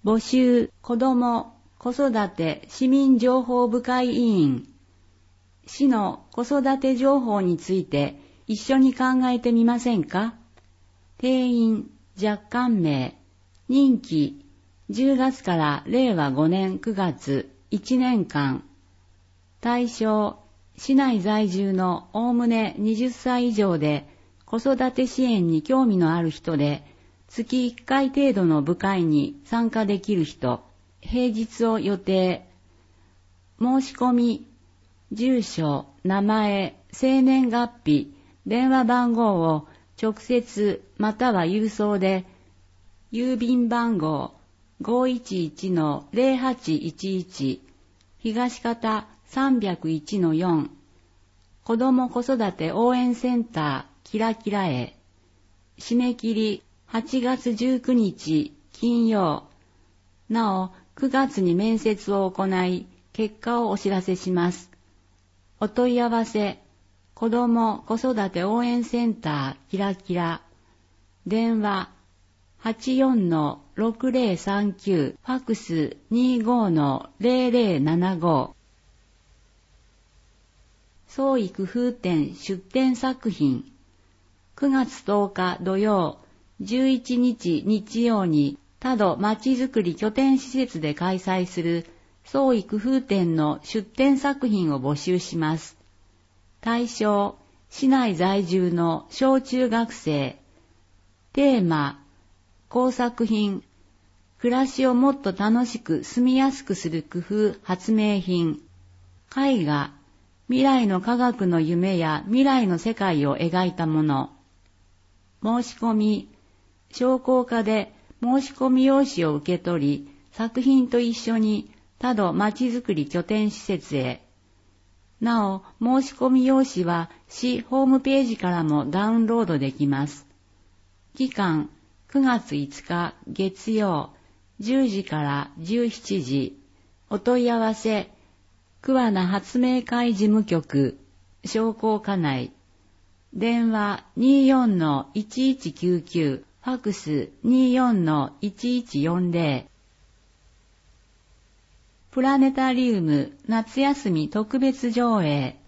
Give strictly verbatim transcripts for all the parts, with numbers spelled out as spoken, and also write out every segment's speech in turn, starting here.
募集子ども子育て市民情報部会委員。市の子育て情報について一緒に考えてみませんか？定員若干名。任期じゅうがつかられいわごねんくがついちねんかん。対象市内在住のおおむねはたち以上で子育て支援に興味のある人で、月いっかい程度の部会に参加できる人、平日を予定。申し込み、住所、名前、生年月日、電話番号を直接または郵送で、郵便番号 ごいちいちのぜろはちいちいち 東方 さんまるいちのよん 子ども子育て応援センターキラキラへ。締め切りはちがつじゅうくにち金曜。なおくがつに面接を行い結果をお知らせします。お問い合わせ子ども子育て応援センターキラキラ。電話 はちよんのろくぜろさんきゅう ファックス にじゅうごのぜろぜろななご。創意工夫展出展作品。くがつとおか土曜、じゅういちにち日曜に多度まちづくり拠点施設で開催する創意工夫展の出展作品を募集します。対象、市内在住の小中学生。テーマ、工作品、暮らしをもっと楽しく住みやすくする工夫発明品。絵画、未来の科学の夢や未来の世界を描いたもの。申し込み、商工課で申し込み用紙を受け取り、作品と一緒に多度まちづくり拠点施設へ。なお、申し込み用紙は市ホームページからもダウンロードできます。期間、くがついつか月曜、じゅうじからじゅうしちじ。お問い合わせ、桑名発明会事務局、商工課内。電話 にじゅうよんのいちいちきゅうきゅう、ファックス にじゅうよんのいちいちよんぜろ。プラネタリウム夏休み特別上映。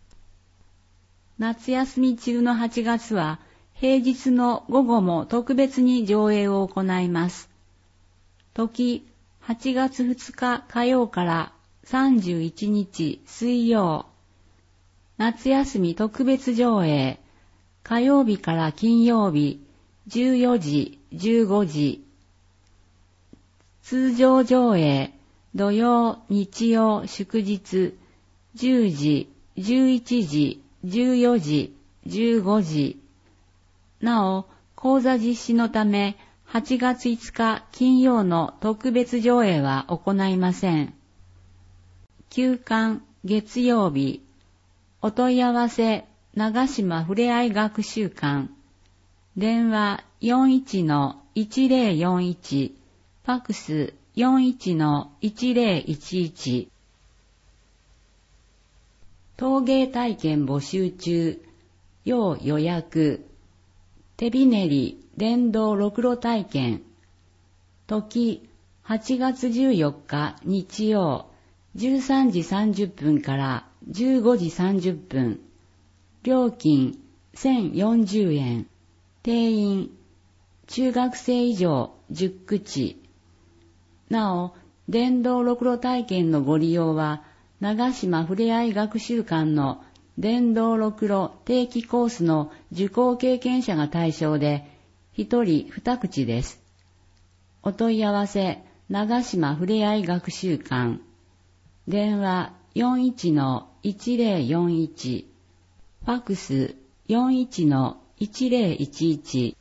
夏休み中のはちがつは平日の午後も特別に上映を行います。時はちがつふつか火曜からさんじゅういちにち水曜。夏休み特別上映。火曜日から金曜日じゅうよじ、じゅうごじ。通常上映。土曜、日曜、祝日じゅうじ、じゅういちじ、じゅうよじ、じゅうごじ。なお、講座実施のためはちがついつか金曜の特別上映は行いません。休館月曜日。お問い合わせ長島ふれあい学習館。電話 よんいちのいちぜろよんいち、ファックス よんいちのいちぜろいちいち。陶芸体験募集中。要予約。手びねり電動ろくろ体験。時はちがつじゅうよっか日曜じゅうさんじさんじゅっぷんからじゅうごじさんじゅっぷん。料金せんよんじゅうえん。定員中学生以上じゅっくち。なお、電動ろくろ体験のご利用は長島ふれあい学習館の電動ろくろ定期コースの受講経験者が対象でひとりにくちです。お問い合わせ長島ふれあい学習館。電話 よんいちのいちぜろよんいち、ファックス よんいちのいちぜろいちいち。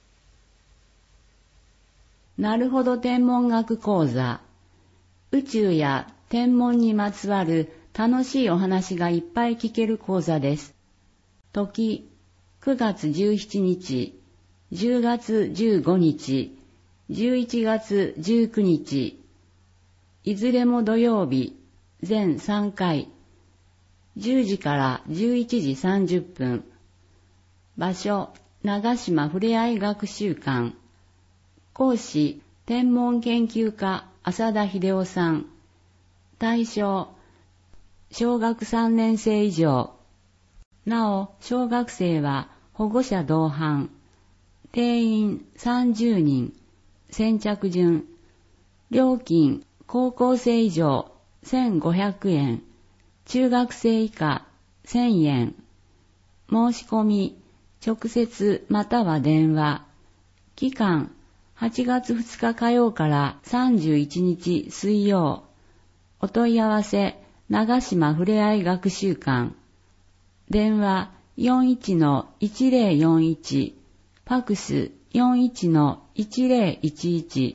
なるほど天文学講座。宇宙や天文にまつわる楽しいお話がいっぱい聞ける講座です。時くがつじゅうしちにち、じゅうがつじゅうごにち、じゅういちがつじゅうくにち。いずれも土曜日、全さんかい。じゅうじからじゅういちじさんじゅっぷん。場所、長島ふれあい学習館。講師、天文研究家浅田秀夫さん。対象、小学さんねん生以上。なお、小学生は保護者同伴。定員さんじゅうにん。先着順。料金、高校生以上せんごひゃくえん。中学生以下せんえん。申し込み、直接または電話。期間、はちがつふつか火曜からさんじゅういちにち水曜。お問い合わせ、長島ふれあい学習館。電話 よんいちのいちぜろよんいち。ファクス よんいちのいちぜろいちいち。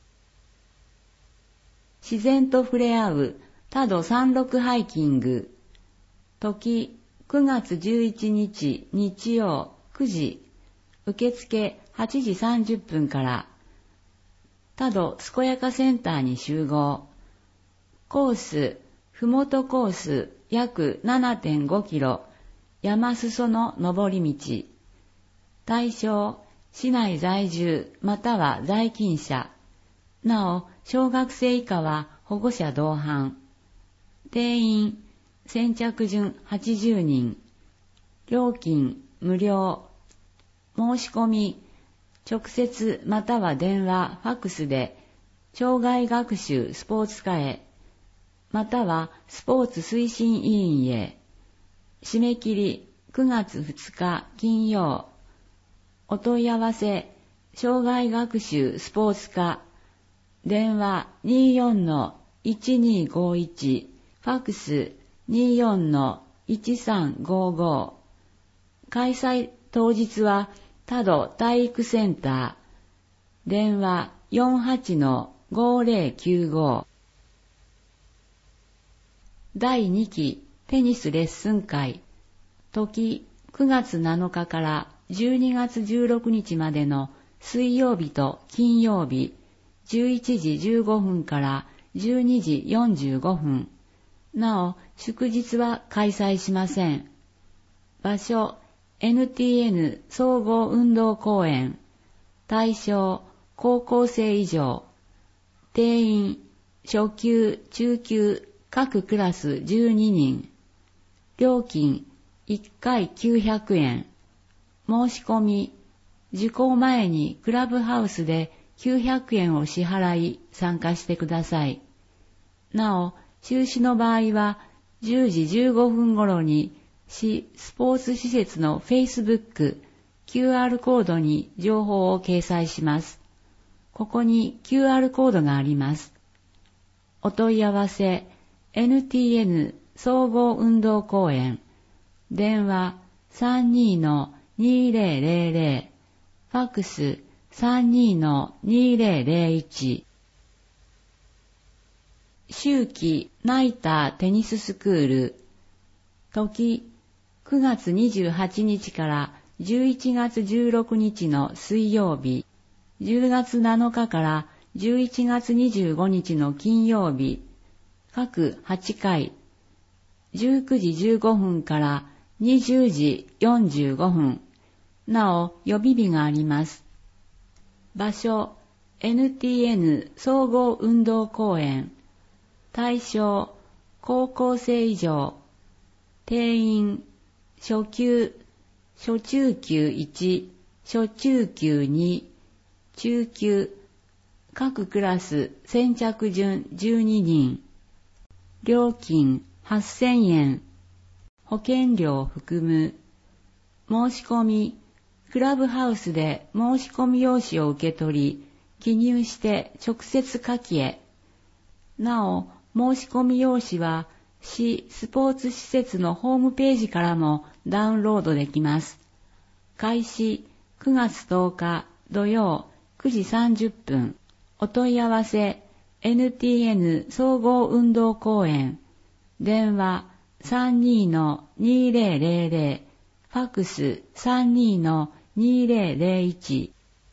自然と触れ合う多度山麓ハイキング。時、くがつじゅういちにち日曜くじ。受付はちじさんじゅっぷんから。多度健やかセンターに集合。コース、ふもとコース約 ななてんごキロ。山裾の登り道。対象、市内在住または在勤者。なお、小学生以下は保護者同伴。定員、先着順はちじゅうにん。料金、無料。申し込み、直接または電話、ファックスで、障害学習スポーツ課へ、またはスポーツ推進委員へ。締め切りくがつふつか金曜。お問い合わせ、障害学習スポーツ課。電話 にじゅうよんのいちにごいち。ファックス にじゅうよんのいちさんごご。開催当日は多度体育センター。電話 よんはちのごぜろきゅうご。だいにきテニスレッスン会。時くがつなのかからじゅうにがつじゅうろくにちまでの水曜日と金曜日、じゅういちじじゅうごふんからじゅうにじよんじゅうごふん。なお、祝日は開催しません。場所、エヌティーエヌ 総合運動公園。対象、高校生以上。定員、初級、中級、各クラスじゅうににん。料金、いっかいきゅうひゃくえん。申し込み、受講前にクラブハウスできゅうひゃくえんを支払い参加してください。なお、中止の場合はじゅうじじゅうごふん頃に市スポーツ施設の Facebook、キューアール コードに情報を掲載します。ここに キューアール コードがあります。お問い合わせ、エヌティーエヌ 総合運動公園。電話 さんにのにぜろぜろぜろ。ファックス さんにのにぜろぜろいち。秋季ナイターテニススクール。時、くがつにじゅうはちにちからじゅういちがつじゅうろくにちの水曜日、じゅうがつなのかからじゅういちがつにじゅうごにちの金曜日、各はちかい、じゅうくじじゅうごふんからにじゅうじよんじゅうごふん。なお、予備日があります。場所、エヌティーエヌ 総合運動公園。対象、高校生以上。定員、初級、初中級いち、初中級に、中級、各クラス先着順じゅうににん。料金はっせんえん。保険料含む。申し込み、クラブハウスで申し込み用紙を受け取り、記入して直接書きへ。なお、申し込み用紙は市スポーツ施設のホームページからもダウンロードできます。開始くがつとおか土曜くじさんじゅっぷん。お問い合わせ エヌティーエヌ 総合運動公園。電話 さんにのにぜろぜろぜろ。ファックス さんにのにぜろぜろいち。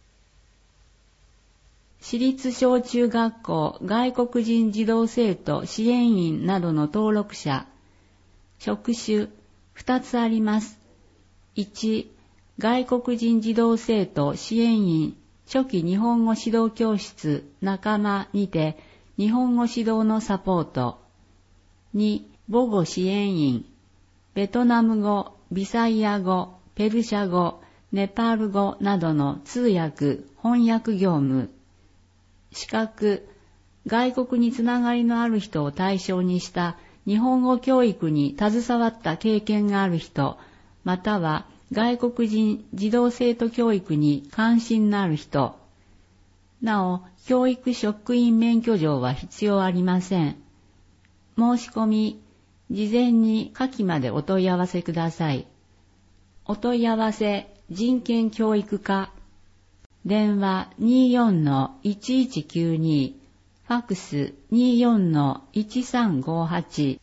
私立小中学校外国人児童生徒支援員などの登録者。職種ふたつあります。いち、外国人児童生徒支援員初期日本語指導教室仲間にて日本語指導のサポート。に、母語支援員、ベトナム語、ビサイア語、ペルシャ語、ネパール語などの通訳、翻訳業務。資格、外国につながりのある人を対象にした日本語教育に携わった経験がある人、または外国人児童生徒教育に関心のある人。なお、教育職員免許状は必要ありません。申し込み、事前に下記までお問い合わせください。お問い合わせ、人権教育課。電話 にじゅうよんのいちいちきゅうに、ファックス にじゅうよんのいちさんごはち。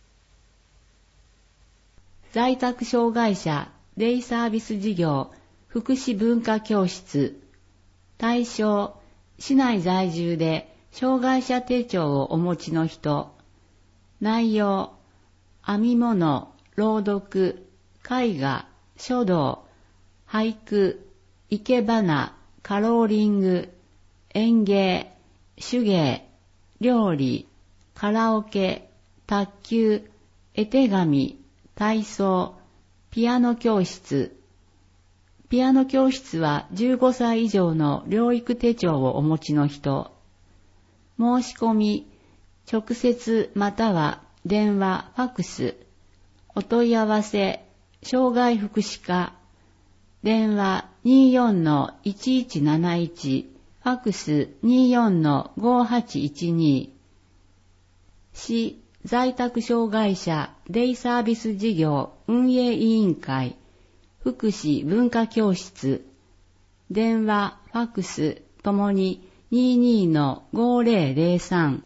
在宅障害者デイサービス事業福祉文化教室。対象、市内在住で障害者手帳をお持ちの人。内容、編み物、朗読、絵画、書道、俳句、生け花、カローリング、園芸、手芸、料理、カラオケ、卓球、絵手紙、体操、ピアノ教室。ピアノ教室はじゅうごさい以上の療育手帳をお持ちの人。申し込み、直接または電話、ファックス。お問い合わせ、障害福祉課。電話 にじゅうよんのいちいちなないち、ファックス にじゅうよんのごはちいちに。市在宅障害者デイサービス事業運営委員会福祉文化教室。電話、ファックスともに にじゅうにのごぜろぜろさん。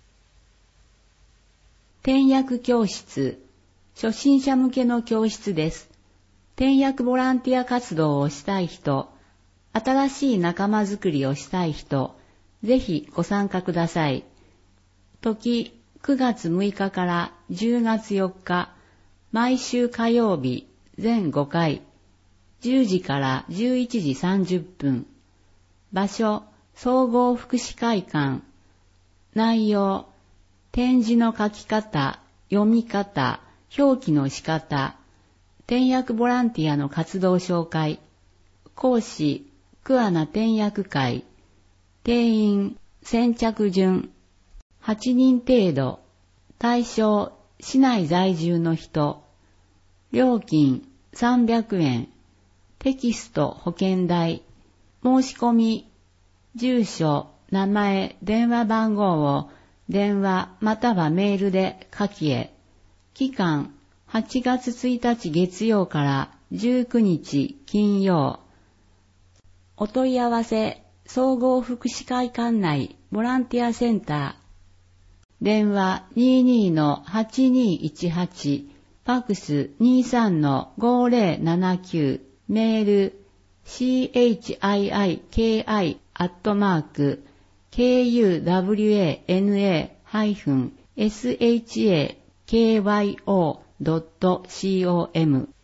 転訳教室。初心者向けの教室です。転訳ボランティア活動をしたい人、新しい仲間づくりをしたい人、ぜひご参加ください。時、くがつむいかからじゅうがつよっか、毎週火曜日、全ごかい、じゅうじからじゅういちじさんじゅっぷん。場所、総合福祉会館。内容、点字の書き方、読み方、表記の仕方、転訳ボランティアの活動紹介。講師、桑名転訳会。定員、先着順。はちにん程度。対象、市内在住の人。料金、さんびゃくえん。テキスト、保険代。申し込み、住所、名前、電話番号を電話またはメールで下記へ。期間、はちがつついたち月曜からじゅうくにち金曜。お問い合わせ、総合福祉会館内ボランティアセンター。電話 にじゅうにのはちにいちはち、ファックス にじゅうさんのごぜろななきゅう、メール シーエイチアイアイケーアイ アットマーク ケーユーダブリューエーエヌエー ハイフン エスエイチエーケーワイオー ドットコム